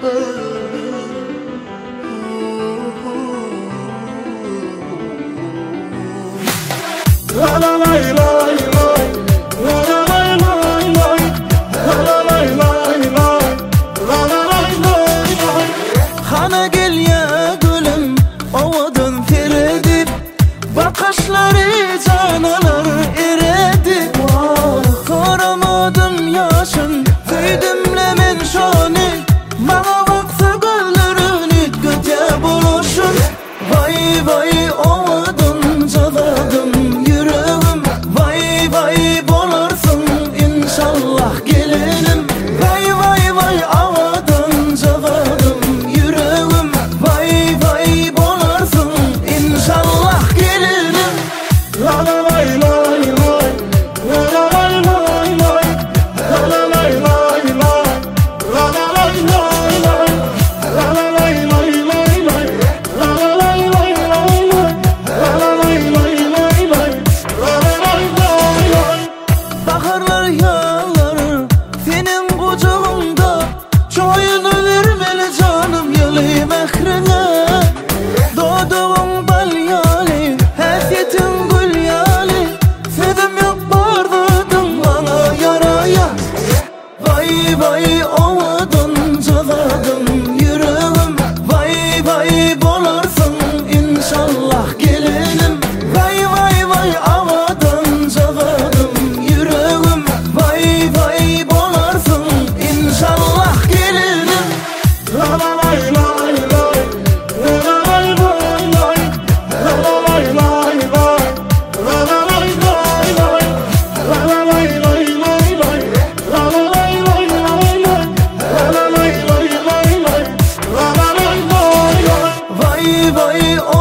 La la la la la, la la la la la, la la la la la, la la la la. Hana gel ya gülüm, ovadan firedip, bakışları canalar eredi. Karamadım yaşın, köydümle men şanı, bana baksa güllerini göte buluşun. Vay vay ovadan caladım yüreğim, vay vay bolarsın inşallah gelinim. Vay vay vay ovadan caladım yüreğim, vay vay bolarsın inşallah gelinim. La la la la la, la la la la la, la la la la la, la la la la la, la la la la la, la la la la la, la la la la. Baharlar yağlar senin kucağında, çoyunu vermeli canım yalı mehrine. Doğduğun bal yali, hasiyetin gül yali, sevim yok bardadım bana yaraya. Vay vay ovadan caladım yüreğim, vay vay bolarsın inşallah gelinim. Vay vay vay ovadan caladım yüreğim, vay vay bolarsın inşallah gelinim. La la la la la, la la la la la, la la la la la, la la la la la, la la la la la, la la la la la, la la la la la, la la la la la la, la la la la la. Vay vay